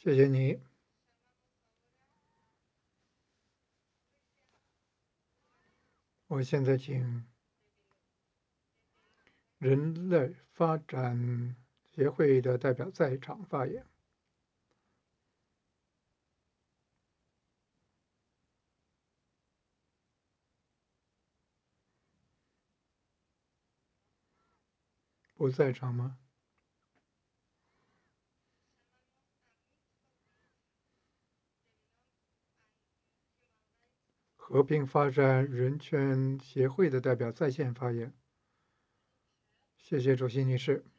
谢谢你。我现在请人类发展协会的代表在场发言。不在场吗？和平发展人权协会的代表在线发言。谢谢主席女士。